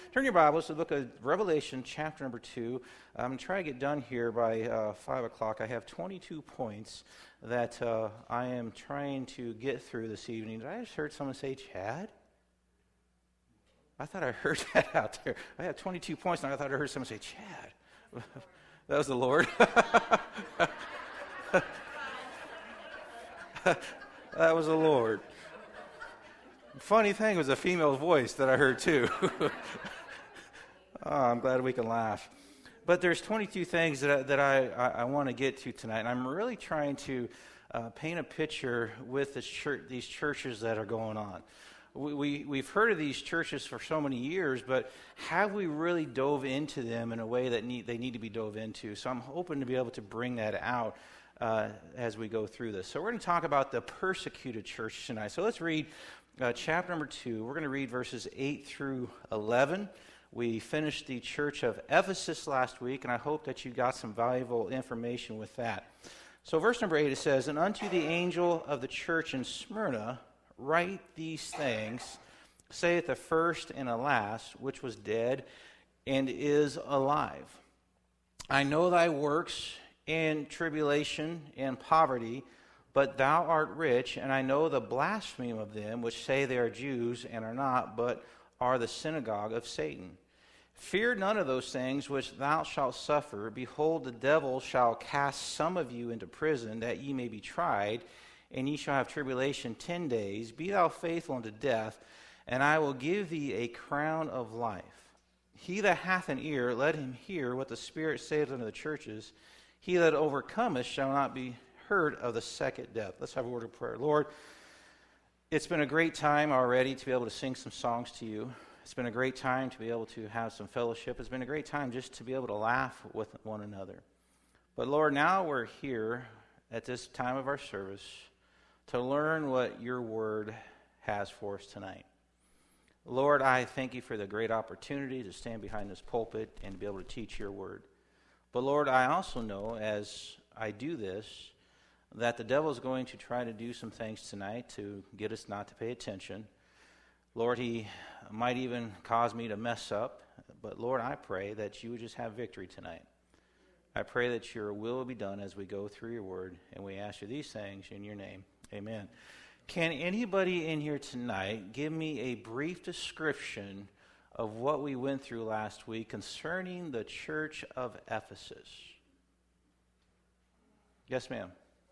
Turn your Bibles to the book of Revelation, chapter number 2. I'm going to try to get done here by 5 o'clock. I have 22 points that I am trying to get through this evening. Did I just heard someone say Chad? I thought I heard that out there. I have 22 points, and I thought I heard someone say Chad. That was the Lord. That was the Lord. Funny thing was a female voice that I heard too. Oh, I'm glad we can laugh. But there's 22 things that I want to get to tonight, and I'm really trying to paint a picture with these churches that are going on. We've heard of these churches for so many years, but have we really dove into them in a way that they need to be dove into? So I'm hoping to be able to bring that out as we go through this. So we're going to talk about the persecuted church tonight. So let's read chapter number 2. We're going to read verses 8 through 11. We finished the church of Ephesus last week, and I hope that you got some valuable information with that. So verse number 8, it says, "And unto the angel of the church in Smyrna write these things, saith the first and the last, which was dead and is alive. I know thy works and tribulation and poverty, but thou art rich, and I know the blasphemy of them which say they are Jews and are not, but are the synagogue of Satan. Fear none of those things which thou shalt suffer. Behold, the devil shall cast some of you into prison, that ye may be tried, and ye shall have tribulation 10 days. Be thou faithful unto death, and I will give thee a crown of life. He that hath an ear, let him hear what the Spirit saith unto the churches. He that overcometh shall not be heard of the second death." Let's have a word of prayer. Lord, it's been a great time already to be able to sing some songs to you. It's been a great time to be able to have some fellowship. It's been a great time just to be able to laugh with one another. But Lord, now we're here at this time of our service to learn what your word has for us tonight. Lord, I thank you for the great opportunity to stand behind this pulpit and to be able to teach your word. But Lord, I also know as I do this that the devil is going to try to do some things tonight to get us not to pay attention. Lord, he might even cause me to mess up. But Lord, I pray that you would just have victory tonight. I pray that your will be done as we go through your word. And we ask you these things in your name. Amen. Can anybody in here tonight give me a brief description of what we went through last week concerning the church of Ephesus? Yes, ma'am.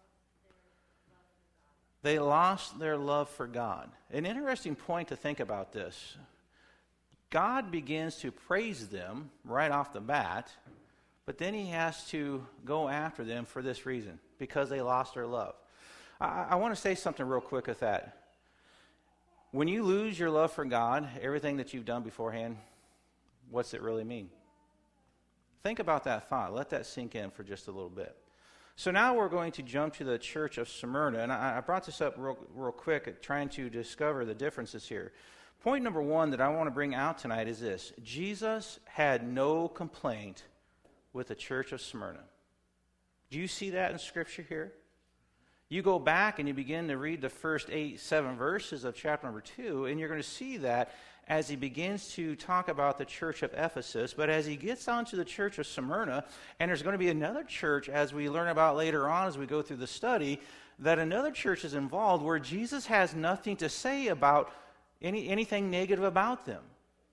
They lost their love for God. An interesting point to think about this. God begins to praise them right off the bat, but then he has to go after them for this reason, because they lost their love. I want to say something real quick with that. When you lose your love for God, everything that you've done beforehand, what's it really mean? Think about that thought. Let that sink in for just a little bit. So now we're going to jump to the church of Smyrna, and I brought this up real quick, trying to discover the differences here. Point number one that I want to bring out tonight is this. Jesus had no complaint with the church of Smyrna. Do you see that in Scripture here? You go back and you begin to read the first 7 verses of chapter number 2, and you're going to see that as he begins to talk about the church of Ephesus. But as he gets onto the church of Smyrna, and there's going to be another church, as we learn about later on as we go through the study, that another church is involved where Jesus has nothing to say about anything negative about them.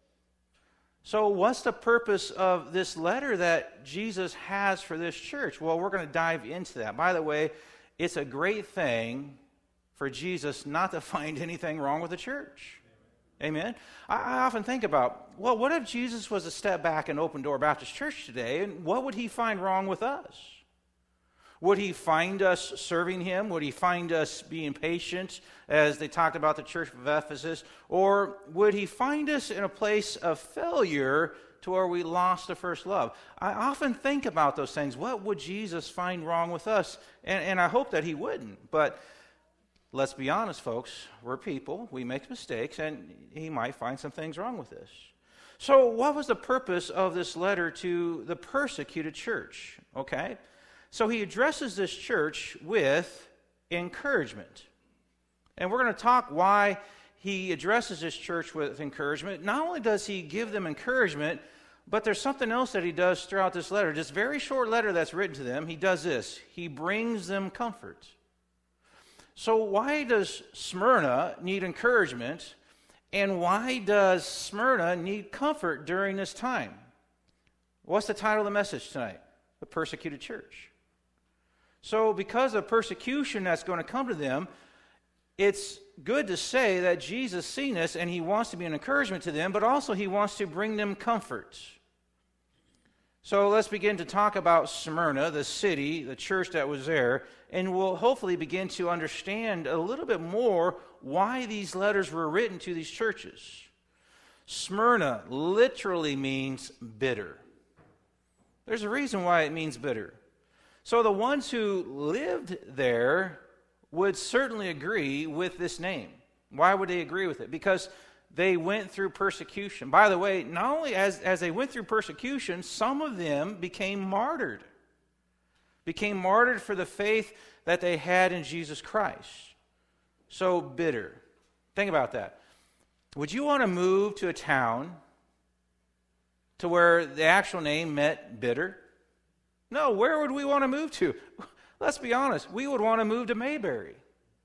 So what's the purpose of this letter that Jesus has for this church? Well, we're going to dive into that. By the way, it's a great thing for Jesus not to find anything wrong with the church. Amen? I often think about, well, what if Jesus was to step back in Open Door Baptist Church today, and what would he find wrong with us? Would he find us serving him? Would he find us being patient, as they talked about the church of Ephesus? Or would he find us in a place of failure to where we lost the first love? I often think about those things. What would Jesus find wrong with us? And I hope that he wouldn't. But let's be honest, folks. We're people. We make mistakes, and he might find some things wrong with us. So what was the purpose of this letter to the persecuted church? Okay? So he addresses this church with encouragement. And we're going to talk why he addresses this church with encouragement. Not only does he give them encouragement, but there's something else that he does throughout this letter. This very short letter that's written to them, he does this. He brings them comfort. So why does Smyrna need encouragement? And why does Smyrna need comfort during this time? What's the title of the message tonight? The Persecuted Church. So because of persecution that's going to come to them, it's good to say that Jesus seen this and he wants to be an encouragement to them, but also he wants to bring them comfort. So let's begin to talk about Smyrna, the city, the church that was there, and we'll hopefully begin to understand a little bit more why these letters were written to these churches. Smyrna literally means bitter. There's a reason why it means bitter. So the ones who lived there would certainly agree with this name. Why would they agree with it? Because they went through persecution. By the way, not only as they went through persecution, some of them became martyred. Became martyred for the faith that they had in Jesus Christ. So bitter. Think about that. Would you want to move to a town to where the actual name meant bitter? No, where would we want to move to? Let's be honest, we would want to move to Mayberry.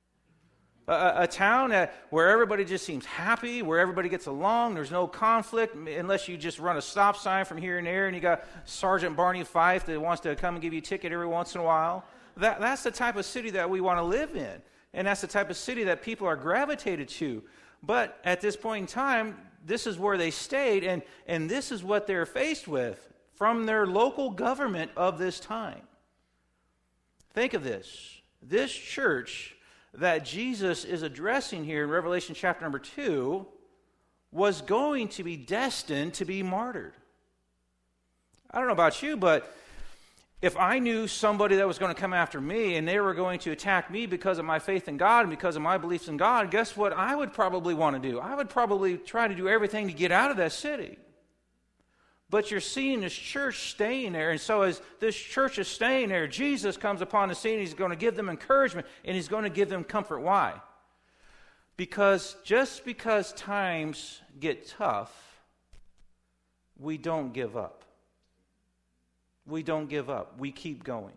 A town where everybody just seems happy, where everybody gets along, there's no conflict, unless you just run a stop sign from here and there, and you got Sergeant Barney Fife that wants to come and give you a ticket every once in a while. That's the type of city that we want to live in, and that's the type of city that people are gravitated to. But at this point in time, this is where they stayed, and this is what they're faced with from their local government of this time. Think of this. This church that Jesus is addressing here in Revelation chapter number 2 was going to be destined to be martyred. I don't know about you, but if I knew somebody that was going to come after me and they were going to attack me because of my faith in God and because of my beliefs in God, guess what I would probably want to do? I would probably try to do everything to get out of that city. But you're seeing this church staying there, and so as this church is staying there, Jesus comes upon the scene, he's going to give them encouragement, and he's going to give them comfort. Why? Because just because times get tough, we don't give up. We don't give up. We keep going.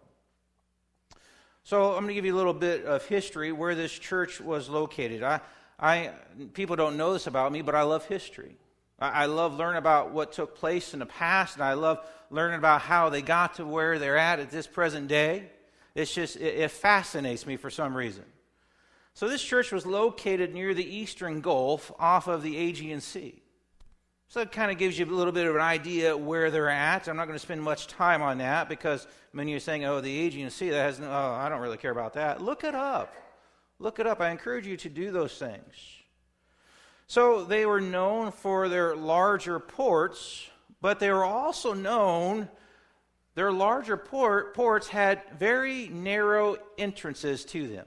So I'm going to give you a little bit of history where this church was located. People don't know this about me, but I love history. I love learning about what took place in the past, and I love learning about how they got to where they're at this present day. It's just, it fascinates me for some reason. So this church was located near the Eastern Gulf off of the Aegean Sea. So it kind of gives you a little bit of an idea where they're at. I'm not going to spend much time on that because many of you are saying, oh, the Aegean Sea, that has no, oh, I don't really care about that. Look it up. Look it up. I encourage you to do those things. So they were known for their larger ports, but they were also known, their larger ports had very narrow entrances to them.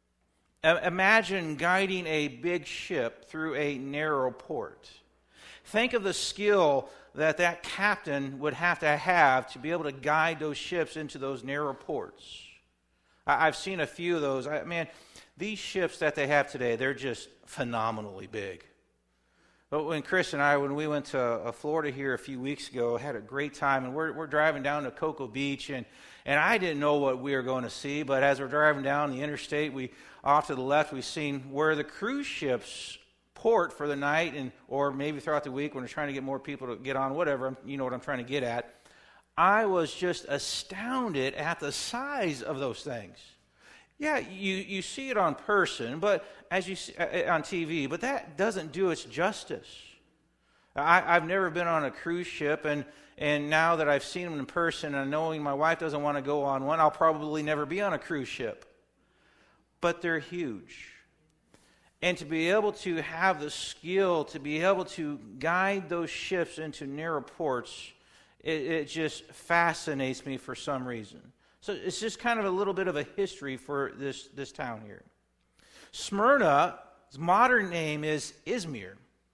Imagine guiding a big ship through a narrow port. Think of the skill that captain would have to be able to guide those ships into those narrow ports. I've seen a few of those. Man, these ships that they have today, they're just phenomenally big. But when Chris and I, when we went to Florida here a few weeks ago, had a great time, and we're driving down to Cocoa Beach, and I didn't know what we were going to see, but as we're driving down the interstate, off to the left, we've seen where the cruise ships port for the night, or maybe throughout the week when we're trying to get more people to get on, whatever, you know what I'm trying to get at. I was just astounded at the size of those things. Yeah, you see it on person, but as you see on TV, but that doesn't do its justice. I've never been on a cruise ship, and now that I've seen them in person and knowing my wife doesn't want to go on one, I'll probably never be on a cruise ship. But they're huge. And to be able to have the skill to be able to guide those ships into narrow ports, it just fascinates me for some reason. So it's just kind of a little bit of a history for this town here. Smyrna's modern name is Izmir.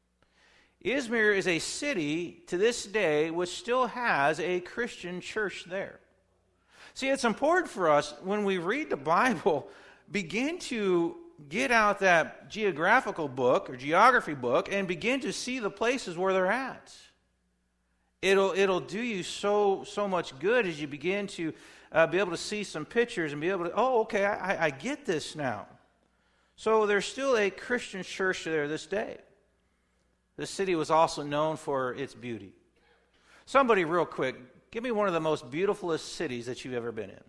Izmir is a city to this day which still has a Christian church there. See, it's important for us when we read the Bible, begin to get out that geographical book or geography book and begin to see the places where they're at. It'll do you so much good as you begin to be able to see some pictures and be able to, oh, okay, I get this now. So there's still a Christian church there this day. The city was also known for its beauty. Somebody real quick, give me one of the most beautifulest cities that you've ever been in.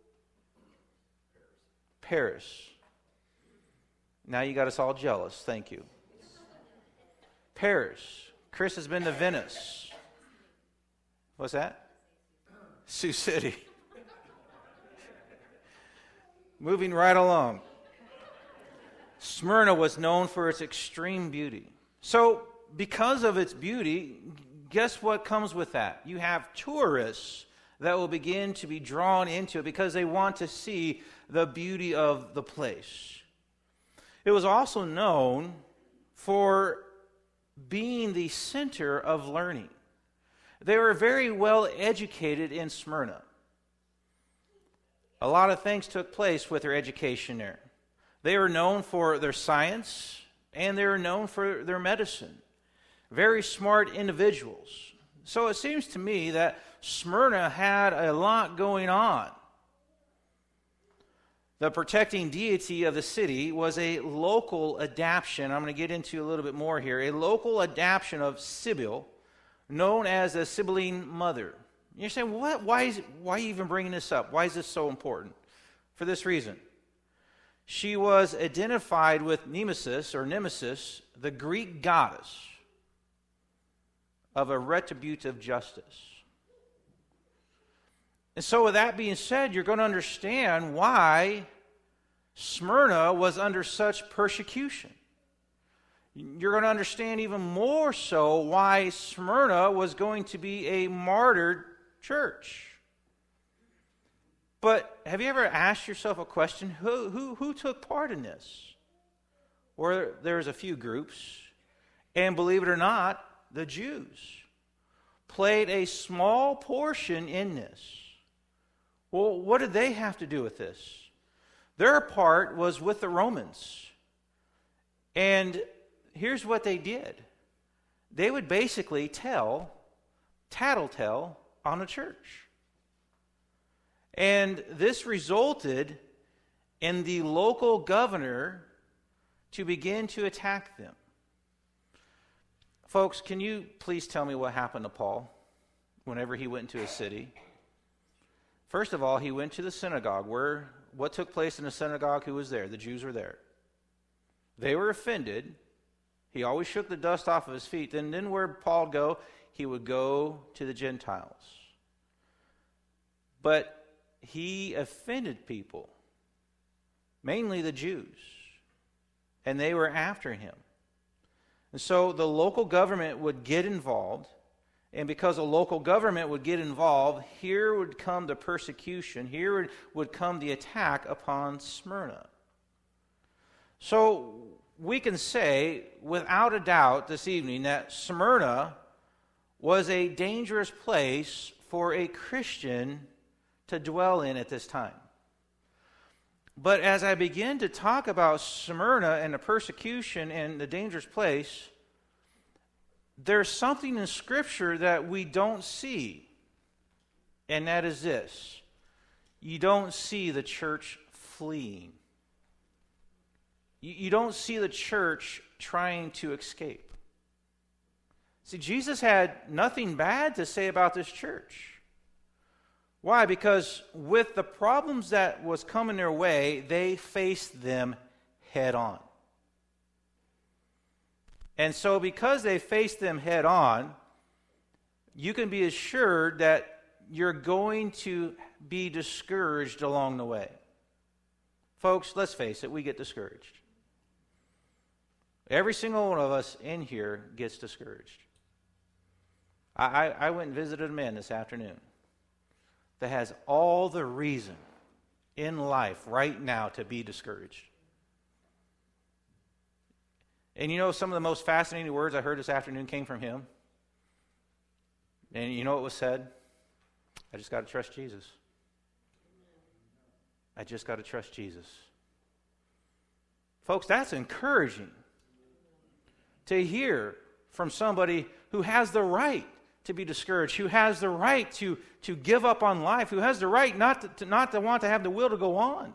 Paris. Now you got us all jealous. Thank you. Paris. Chris has been to Venice. What's that? Sioux City. Moving right along. Smyrna was known for its extreme beauty. So, because of its beauty, guess what comes with that? You have tourists that will begin to be drawn into it because they want to see the beauty of the place. It was also known for being the center of learning. They were very well educated in Smyrna. A lot of things took place with their education there. They were known for their science, and they were known for their medicine. Very smart individuals. So it seems to me that Smyrna had a lot going on. The protecting deity of the city was a local adaptation. I'm going to get into a little bit more here. A local adaptation of Sibyl, known as the Sibylline Mother. You're saying, what? Why are you even bringing this up? Why is this so important? For this reason. She was identified with Nemesis, the Greek goddess of a retributive justice. And so with that being said, you're going to understand why Smyrna was under such persecution. You're going to understand even more so why Smyrna was going to be a martyred church. But have you ever asked yourself a question? Who took part in this? Or there's a few groups, and believe it or not, the Jews played a small portion in this. Well, what did they have to do with this? Their part was with the Romans. And here's what they did. They would basically tattletale on a church. And this resulted in the local governor to begin to attack them. Folks, can you please tell me what happened to Paul whenever he went into a city? First of all, he went to the synagogue. What took place in the synagogue? Who was there? The Jews were there. They were offended. He always shook the dust off of his feet. Then where Paul would go? He would go to the Gentiles. But he offended people, mainly the Jews, and they were after him. And so the local government would get involved, and because the local government would get involved, here would come the persecution, here would come the attack upon Smyrna. So we can say, without a doubt this evening, that Smyrna was a dangerous place for a Christian to dwell in at this time. But as I begin to talk about Smyrna and the persecution and the dangerous place, there's something in Scripture that we don't see, and that is this. You don't see the church fleeing. You don't see the church trying to escape. See, Jesus had nothing bad to say about this church. Why? Because with the problems that was coming their way, they faced them head on. And so because they faced them head on, you can be assured that you're going to be discouraged along the way. Folks, let's face it, we get discouraged. Every single one of us in here gets discouraged. I went and visited a man this afternoon that has all the reason in life right now to be discouraged. And you know, some of the most fascinating words I heard this afternoon came from him. And you know what was said? I just got to trust Jesus. I just got to trust Jesus. Folks, that's encouraging to hear from somebody who has the right to be discouraged, who has the right to give up on life, who has the right not to want to have the will to go on.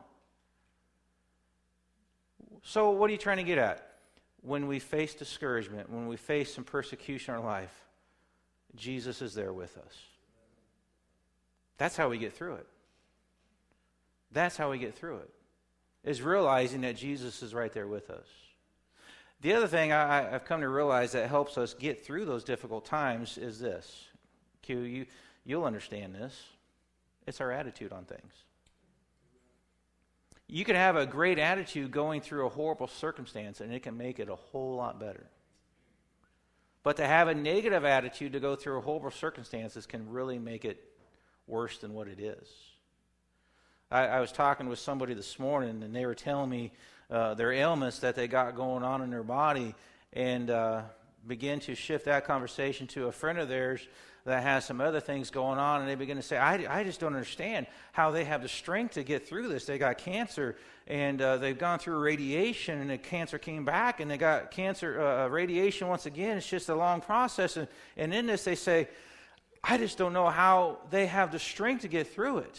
So what are you trying to get at? When we face discouragement, when we face some persecution in our life, Jesus is there with us. That's how we get through it. That's how we get through it, is realizing that Jesus is right there with us. The other thing I've come to realize that helps us get through those difficult times is this. Q, you'll understand this. It's our attitude on things. You can have a great attitude going through a horrible circumstance, and it can make it a whole lot better. But to have a negative attitude to go through horrible circumstances can really make it worse than what it is. I was talking with somebody this morning, and they were telling me their ailments that they got going on in their body, and began to shift that conversation to a friend of theirs that has some other things going on, and they begin to say, I just don't understand how they have the strength to get through this. They got cancer, and they've gone through radiation, and the cancer came back, and they got cancer radiation once again. It's just a long process, and in this they say, I just don't know how they have the strength to get through it.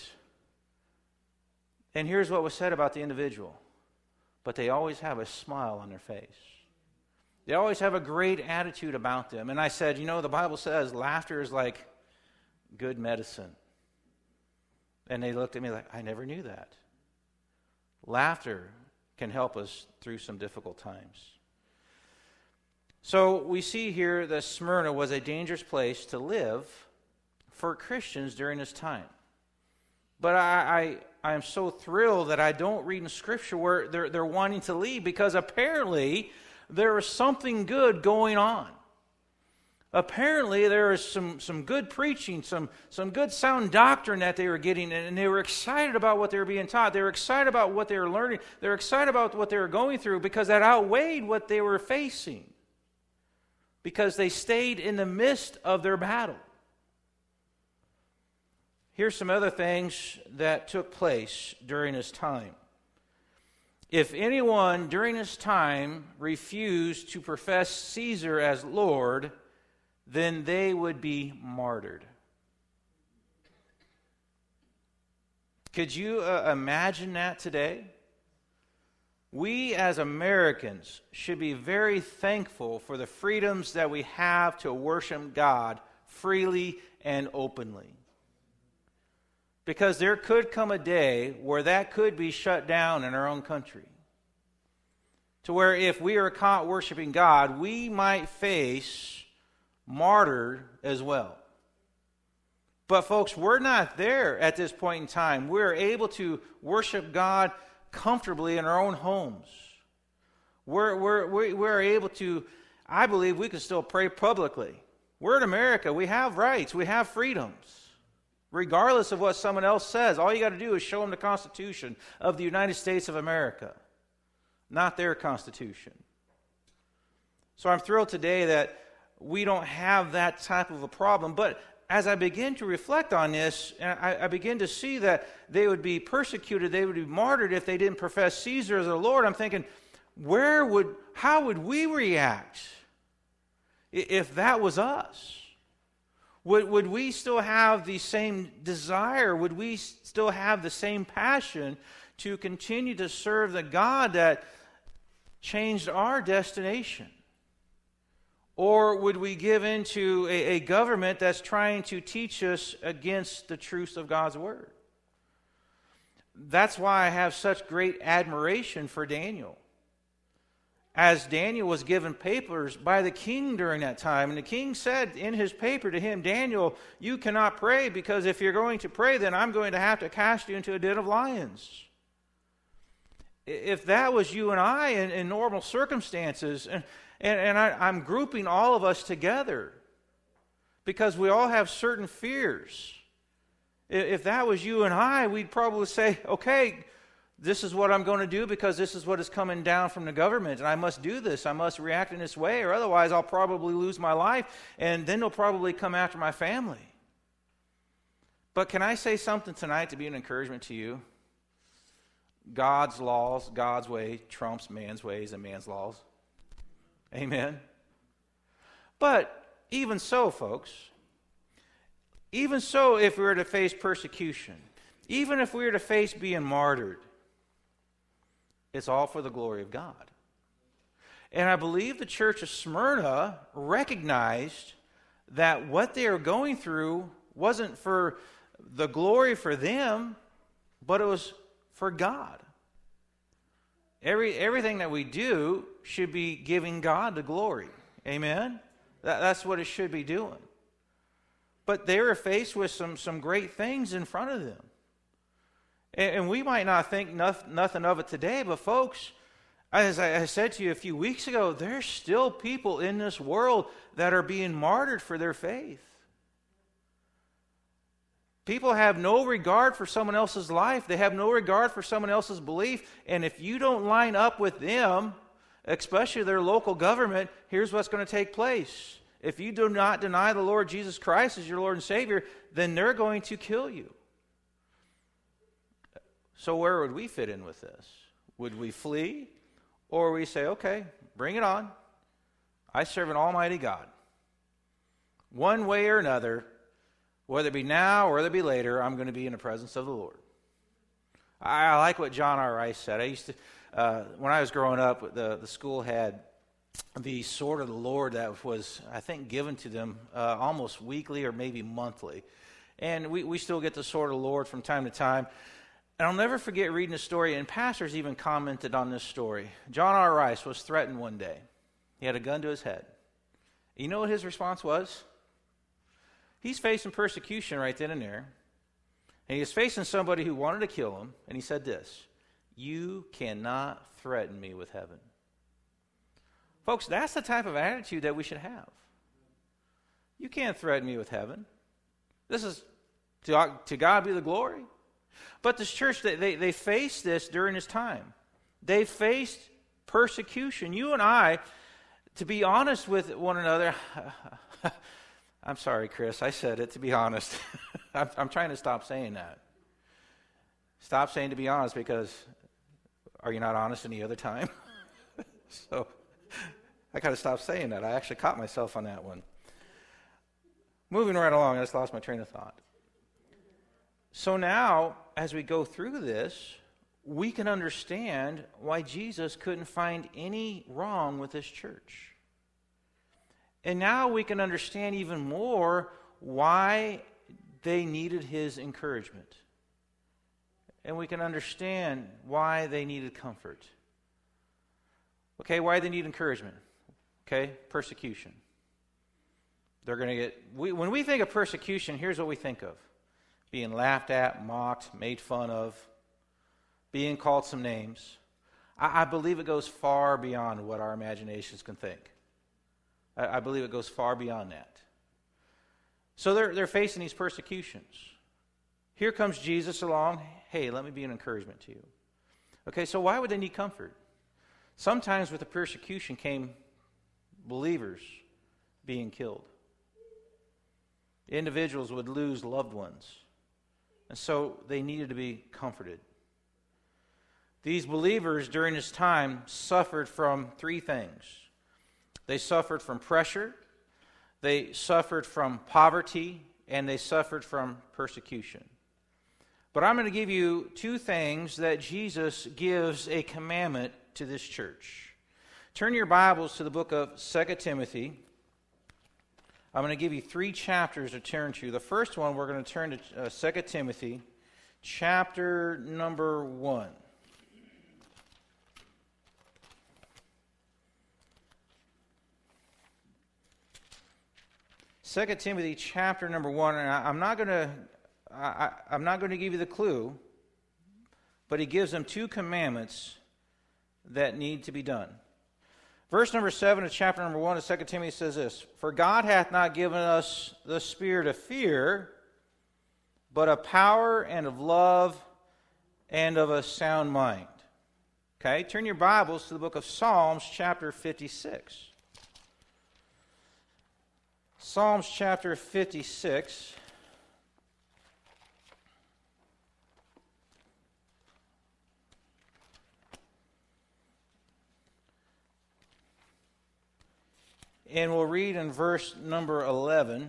And here's what was said about the individual. But they always have a smile on their face. They always have a great attitude about them. And I said, the Bible says laughter is like good medicine. And they looked at me like, I never knew that. Laughter can help us through some difficult times. So we see here that Smyrna was a dangerous place to live for Christians during this time. But I am so thrilled that I don't read in Scripture where they're wanting to leave, because apparently there is something good going on. Apparently there is some good preaching, some good sound doctrine that they were getting, and they were excited about what they were being taught. They were excited about what they were learning. They were excited about what they were going through, because that outweighed what they were facing, because they stayed in the midst of their battle. Here's some other things that took place during this time. If anyone during this time refused to profess Caesar as Lord, then they would be martyred. Could you imagine that today? We as Americans should be very thankful for the freedoms that we have to worship God freely and openly. Because there could come a day where that could be shut down in our own country. To where if we are caught worshiping God, we might face martyr as well. But folks, we're not there at this point in time. We're able to worship God comfortably in our own homes. We're able to, I believe we can still pray publicly. We're in America. We have rights. We have freedoms. Regardless of what someone else says, all you got to do is show them the Constitution of the United States of America, not their Constitution. So I'm thrilled today that we don't have that type of a problem. But as I begin to reflect on this, and I begin to see that they would be persecuted, they would be martyred if they didn't profess Caesar as their Lord, I'm thinking, how would we react if that was us? Would we still have the same desire? Would we still have the same passion to continue to serve the God that changed our destination? Or would we give in to a government that's trying to teach us against the truths of God's Word? That's why I have such great admiration for Daniel. As Daniel was given papers by the king during that time, and the king said in his paper to him, Daniel, you cannot pray, because if you're going to pray, then I'm going to have to cast you into a den of lions. If that was you and I in normal circumstances, and I'm grouping all of us together, because we all have certain fears. If that was you and I, we'd probably say, okay, this is what I'm going to do because this is what is coming down from the government, and I must do this. I must react in this way, or otherwise I'll probably lose my life, and then they'll probably come after my family. But can I say something tonight to be an encouragement to you? God's laws, God's way, trumps man's ways and man's laws. Amen? But even so, folks, even so, if we were to face persecution, even if we were to face being martyred, it's all for the glory of God. And I believe the church of Smyrna recognized that what they were going through wasn't for the glory for them, but it was for God. Everything that we do should be giving God the glory. Amen? That's what it should be doing. But they were faced with some great things in front of them. And we might not think nothing of it today, but folks, as I said to you a few weeks ago, there's still people in this world that are being martyred for their faith. People have no regard for someone else's life. They have no regard for someone else's belief. And if you don't line up with them, especially their local government, here's what's going to take place. If you do not deny the Lord Jesus Christ as your Lord and Savior, then they're going to kill you. So where would we fit in with this? Would we flee? Or we say, okay, bring it on. I serve an almighty God. One way or another, whether it be now or whether it be later, I'm going to be in the presence of the Lord. I like what John R. Rice said. I used to, when I was growing up, the school had the sword of the Lord that was, I think, given to them almost weekly or maybe monthly. And we still get the sword of the Lord from time to time. And I'll never forget reading a story, and pastors even commented on this story. John R. Rice was threatened one day. He had a gun to his head. You know what his response was? He's facing persecution right then and there. And he was facing somebody who wanted to kill him. And he said this, "You cannot threaten me with heaven." Folks, that's the type of attitude that we should have. You can't threaten me with heaven. This is, to God be the glory. But this church, they faced this during this time. They faced persecution. You and I, to be honest with one another, I'm sorry, Chris, I said it, to be honest. I'm trying to stop saying that. Stop saying to be honest, because are you not honest any other time? So I got to stop saying that. I actually caught myself on that one. Moving right along, I just lost my train of thought. So now, as we go through this, we can understand why Jesus couldn't find any wrong with this church. And now we can understand even more why they needed his encouragement. And we can understand why they needed comfort. Okay, why they need encouragement? Okay, persecution. They're going to get, when we think of persecution, here's what we think of. Being laughed at, mocked, made fun of, being called some names. I believe it goes far beyond what our imaginations can think. I believe it goes far beyond that. So they're facing these persecutions. Here comes Jesus along. Hey, let me be an encouragement to you. Okay, so why would they need comfort? Sometimes with the persecution came believers being killed. Individuals would lose loved ones. And so they needed to be comforted. These believers during this time suffered from three things. They suffered from pressure, they suffered from poverty, and they suffered from persecution. But I'm going to give you two things that Jesus gives a commandment to this church. Turn your Bibles to the book of 2 Timothy. I'm going to give you 3 chapters to turn to. The first one, we're going to turn to 2 Timothy, chapter number 1. Second Timothy, chapter number 1, and I'm not going to give you the clue, but he gives them 2 commandments that need to be done. Verse number 7 of chapter number 1 of 2 Timothy says this, "For God hath not given us the spirit of fear, but of power and of love and of a sound mind." Okay, turn your Bibles to the book of Psalms, chapter 56. Psalms chapter 56. And we'll read in verse number 11.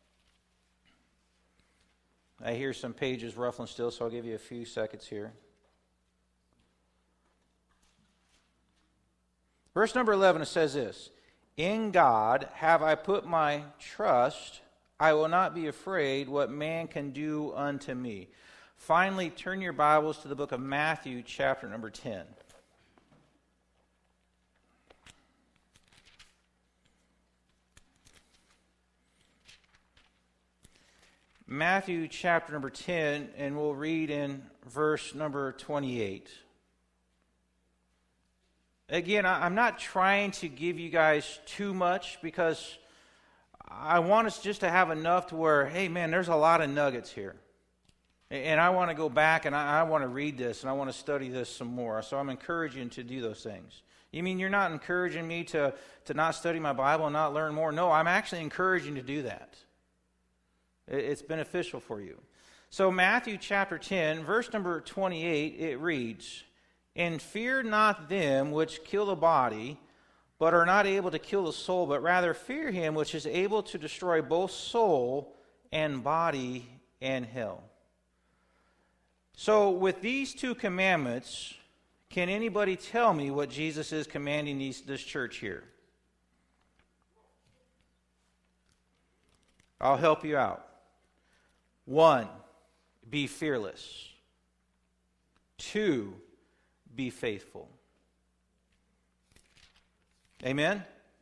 I hear some pages ruffling still, so I'll give you a few seconds here. Verse number 11, it says this: In God have I put my trust. I will not be afraid what man can do unto me. Finally, turn your Bibles to the book of Matthew, chapter number 10. Matthew chapter number 10, and we'll read in verse number 28. Again, I'm not trying to give you guys too much, because I want us just to have enough to where, hey man, there's a lot of nuggets here. And I want to go back and I want to read this and I want to study this some more. So I'm encouraging to do those things. You mean you're not encouraging me to not study my Bible and not learn more? No, I'm actually encouraging to do that. It's beneficial for you. So Matthew chapter 10, verse number 28, it reads, And fear not them which kill the body, but are not able to kill the soul, but rather fear him which is able to destroy both soul and body in hell. So with these two commandments, can anybody tell me what Jesus is commanding this church here? I'll help you out. 1, be fearless. 2, be faithful. Amen?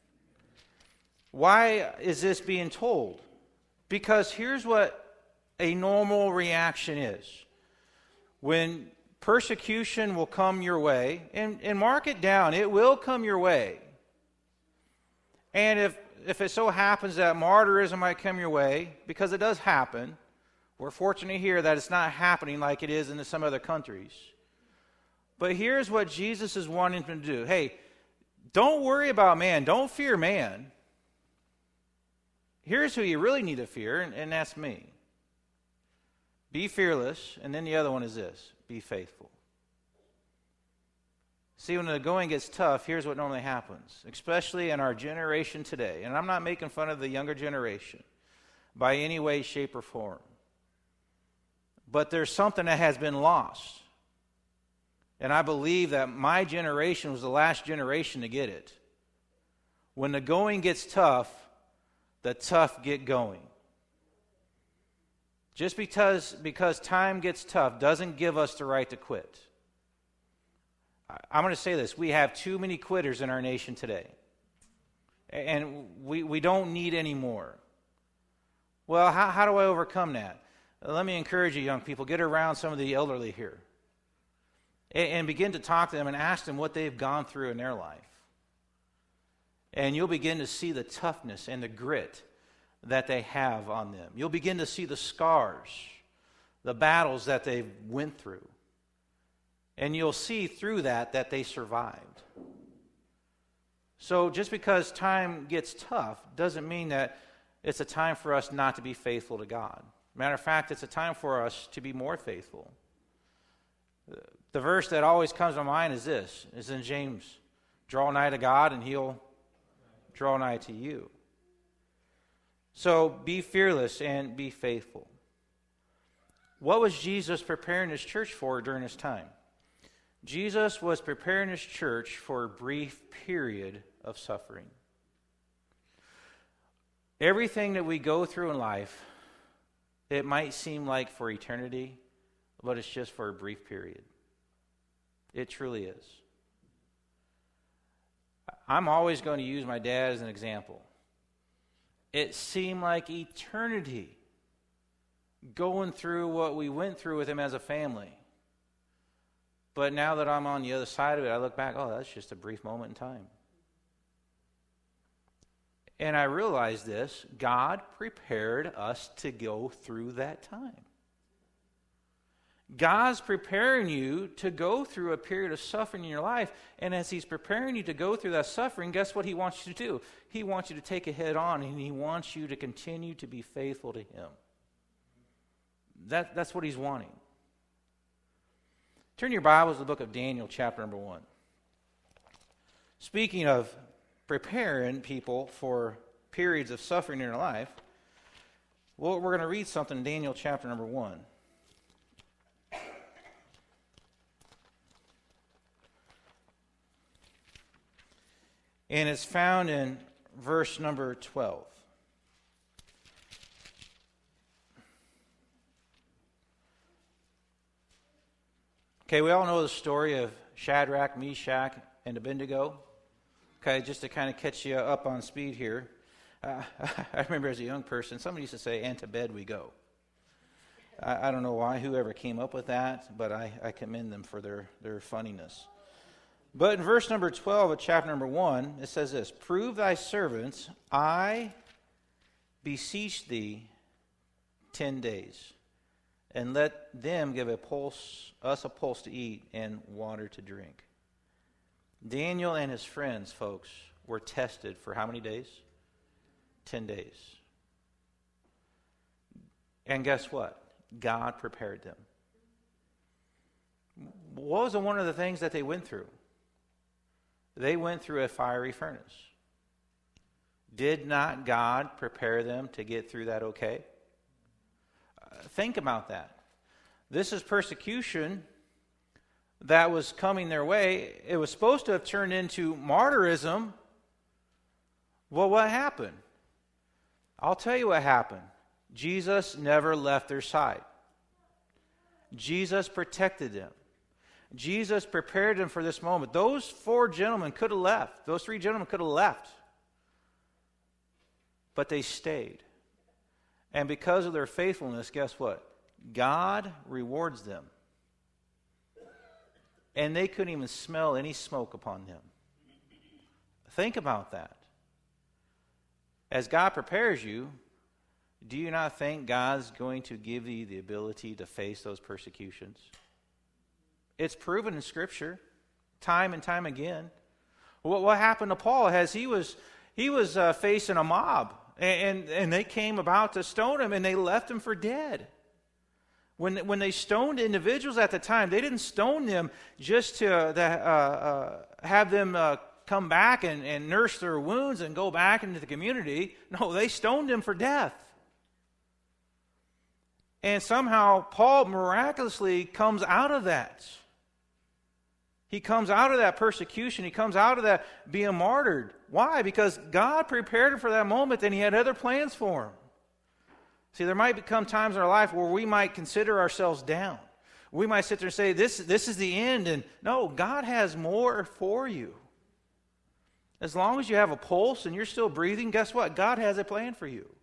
Why is this being told? Because here's what a normal reaction is. When persecution will come your way, and mark it down, it will come your way. And if it so happens that martyrism might come your way, because it does happen, we're fortunate here that it's not happening like it is in some other countries. But here's what Jesus is wanting them to do. Hey, don't worry about man. Don't fear man. Here's who you really need to fear, and that's me. Be fearless, and then the other one is this: be faithful. See, when the going gets tough, here's what normally happens, especially in our generation today. And I'm not making fun of the younger generation by any way, shape, or form. But there's something that has been lost. And I believe that my generation was the last generation to get it. When the going gets tough, the tough get going. Just because time gets tough doesn't give us the right to quit. I'm going to say this: we have too many quitters in our nation today. And we don't need any more. Well, how do I overcome that? Let me encourage you, young people, get around some of the elderly here. And begin to talk to them and ask them what they've gone through in their life. And you'll begin to see the toughness and the grit that they have on them. You'll begin to see the scars, the battles that they went through. And you'll see through that they survived. So just because time gets tough doesn't mean that it's a time for us not to be faithful to God. Matter of fact, it's a time for us to be more faithful. The verse that always comes to mind is this, is in James: draw nigh to God and he'll draw nigh to you. So be fearless and be faithful. What was Jesus preparing his church for during this time? Jesus was preparing his church for a brief period of suffering. Everything that we go through in life, it might seem like for eternity, but it's just for a brief period. It truly is. I'm always going to use my dad as an example. It seemed like eternity going through what we went through with him as a family. But now that I'm on the other side of it, I look back, oh, that's just a brief moment in time. And I realized this: God prepared us to go through that time. God's preparing you to go through a period of suffering in your life, and as he's preparing you to go through that suffering, guess what he wants you to do? He wants you to take it head on, and he wants you to continue to be faithful to him. That's what he's wanting. Turn your Bibles to the book of Daniel, chapter number 1. Speaking of preparing people for periods of suffering in their life, well, we're going to read something in Daniel chapter number 1. And it's found in verse number 12. Okay, we all know the story of Shadrach, Meshach, and Abednego. Okay, just to kind of catch you up on speed here. I remember as a young person, somebody used to say, "And to bed we go." I don't know why, whoever came up with that, but I commend them for their funniness. But in verse number 12 of chapter number 1, it says this: "Prove thy servants, I beseech thee, 10 days, and let them give us a pulse to eat and water to drink." Daniel and his friends, folks, were tested for how many days? 10 days. And guess what? God prepared them. What was one of the things that they went through? They went through a fiery furnace. Did not God prepare them to get through that okay? Think about that. This is persecution that was coming their way. It was supposed to have turned into martyrism. Well, what happened? I'll tell you what happened. Jesus never left their side. Jesus protected them. Jesus prepared them for this moment. Those 4 gentlemen could have left. Those 3 gentlemen could have left. But they stayed. And because of their faithfulness, guess what? God rewards them. And they couldn't even smell any smoke upon them. Think about that. As God prepares you, do you not think God's going to give you the ability to face those persecutions? It's proven in Scripture, time and time again. What happened to Paul? He was facing a mob, and they came about to stone him, and they left him for dead. When they stoned individuals at the time, they didn't stone them just to have them come back and nurse their wounds and go back into the community. No, they stoned them for death. And somehow Paul miraculously comes out of that. He comes out of that persecution. He comes out of that being martyred. Why? Because God prepared him for that moment, and he had other plans for him. See, there might become times in our life where we might consider ourselves down. We might sit there and say, this is the end. And no, God has more for you. As long as you have a pulse and you're still breathing, guess what? God has a plan for you.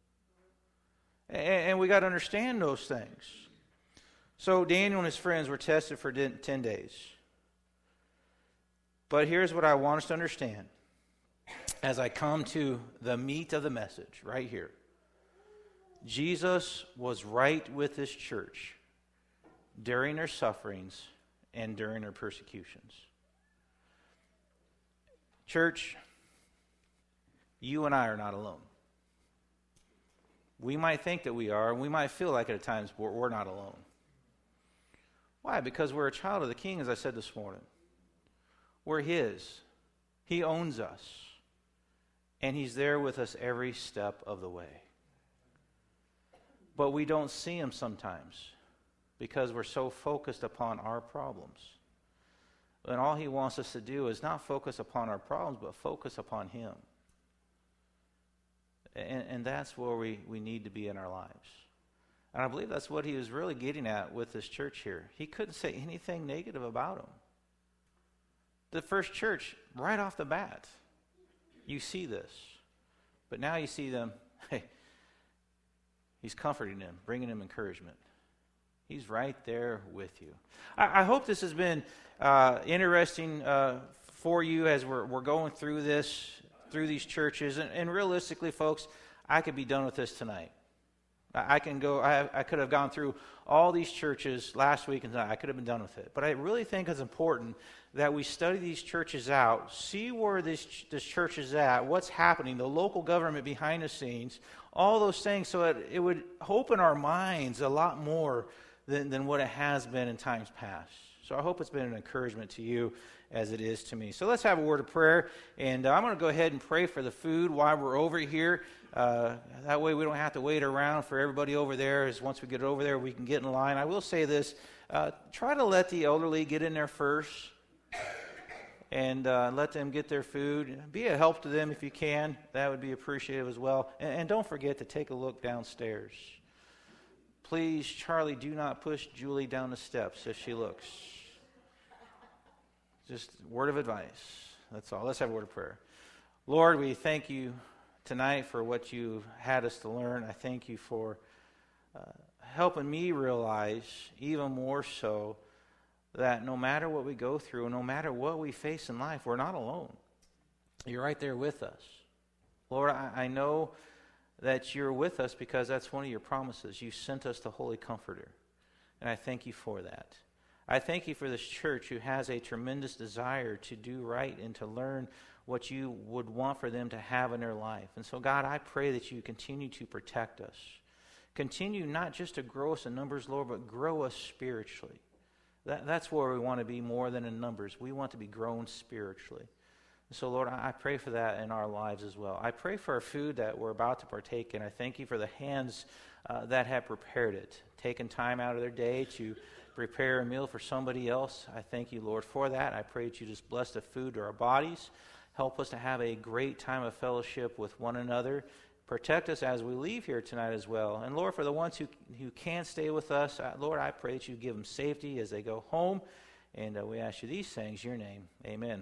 And we got to understand those things. So Daniel and his friends were tested for 10 days. But here's what I want us to understand as I come to the meat of the message right here. Jesus was right with his church during their sufferings and during their persecutions. Church, you and I are not alone. We might think that we are, and we might feel like at times we're not alone. Why? Because we're a child of the King, as I said this morning. We're his. He owns us. And he's there with us every step of the way. But we don't see him sometimes because we're so focused upon our problems. And all he wants us to do is not focus upon our problems, but focus upon him. And that's where we need to be in our lives. And I believe that's what he was really getting at with this church here. He couldn't say anything negative about them. The first church, right off the bat, you see this. But now you see them, hey, he's comforting them, bringing them encouragement. He's right there with you. I hope this has been interesting for you as we're going through this, through these churches. And realistically, folks, I could be done with this tonight. I could have gone through all these churches last week and I could have been done with it. But I really think it's important that we study these churches out, see where this church is at, what's happening, the local government behind the scenes, all those things, so that it would open our minds a lot more than what it has been in times past. So I hope it's been an encouragement to you as it is to me. So let's have a word of prayer, and I'm going to go ahead and pray for the food while we're over here. That way we don't have to wait around for everybody over there. As once we get over there, we can get in line. I will say this, try to let the elderly get in there first, and let them get their food. Be a help to them if you can. That would be appreciative as well. And don't forget to take a look downstairs. Please, Charlie, do not push Julie down the steps if she looks. Just a word of advice. That's all. Let's have a word of prayer. Lord, we thank you tonight for what you had us to learn. I thank you for helping me realize even more so that no matter what we go through, no matter what we face in life, we're not alone. You're right there with us. Lord, I know that you're with us because that's one of your promises. You sent us the Holy Comforter, and I thank you for that. I thank you for this church who has a tremendous desire to do right and to learn what you would want for them to have in their life. And so, God, I pray that you continue to protect us. Continue not just to grow us in numbers, Lord, but grow us spiritually. That's where we want to be more than in numbers. We want to be grown spiritually. So, Lord, I pray for that in our lives as well. I pray for our food that we're about to partake in. I thank you for the hands that have prepared it, taken time out of their day to prepare a meal for somebody else. I thank you, Lord, for that. I pray that you just bless the food to our bodies. Help us to have a great time of fellowship with one another. Protect us as we leave here tonight as well. And, Lord, for the ones who can't stay with us, Lord, I pray that you give them safety as they go home. And we ask you these things in your name. Amen.